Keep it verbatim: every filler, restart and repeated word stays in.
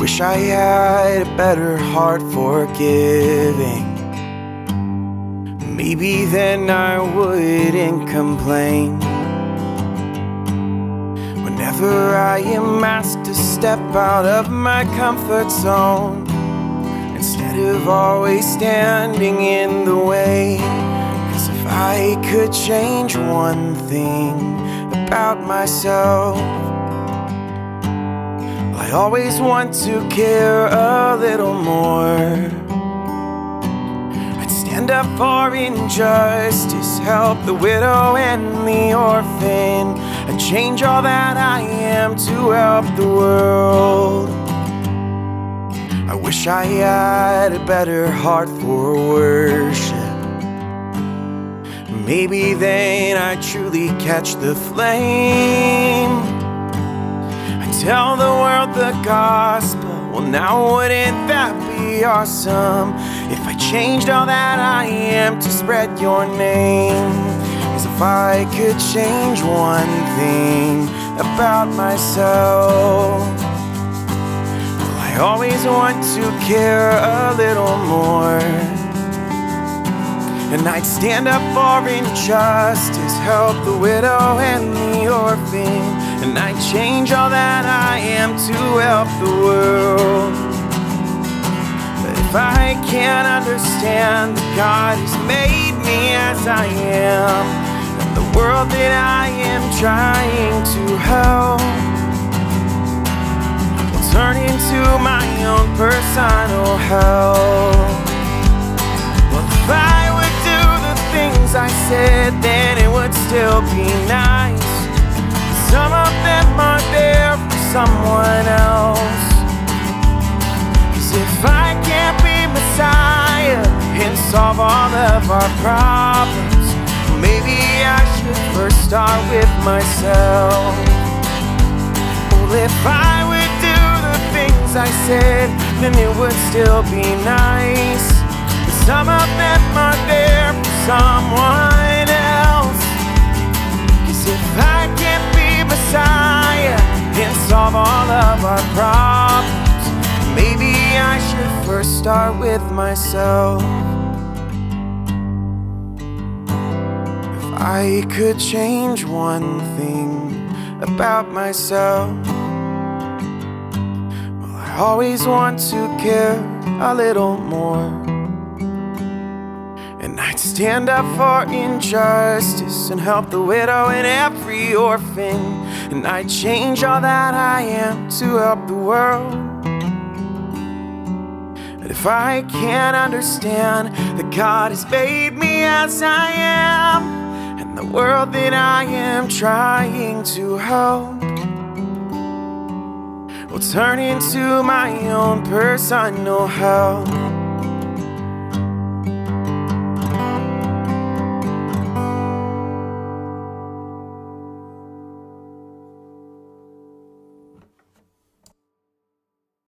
Wish I had a better heart for giving. Maybe then I wouldn't complain. Whenever I am asked to step out of my comfort zone, instead of always standing in the way. 'Cause if I could change one thing about myself, I always want to care a little more. I'd stand up for injustice, help the widow and the orphan. I'd change all that I am to help the world. I wish I had a better heart for worship. Maybe then I'd truly catch the flame. Tell the world the gospel. Well, now wouldn't that be awesome? If I changed all that I am to spread your name. 'Cause if I could change one thing about myself, well, I always want to care a little more. And I'd stand up for injustice, help the widow and the orphan. And I'd change all that I am to help the world. But if I can't understand that God has made me as I am, and the world that I am trying to help will turn into my own personal hell. Well, if I would do the things I said, then it would still be nice. Some of them are there for someone else. 'Cause if I can't be Messiah and solve all of our problems, maybe I should first start with myself. Well, if I would do the things I said, then it would still be nice. But some of them are there for someone else. 'Cause if I can't be Messiah and solve all of our problems, maybe I should first start with myself. If I could change one thing about myself, well, I always want to care a little more. And I'd stand up for injustice and help the widow and every orphan. And I'd change all that I am to help the world. And if I can't understand that God has made me as I am, and the world that I am trying to help will turn into my own personal hell.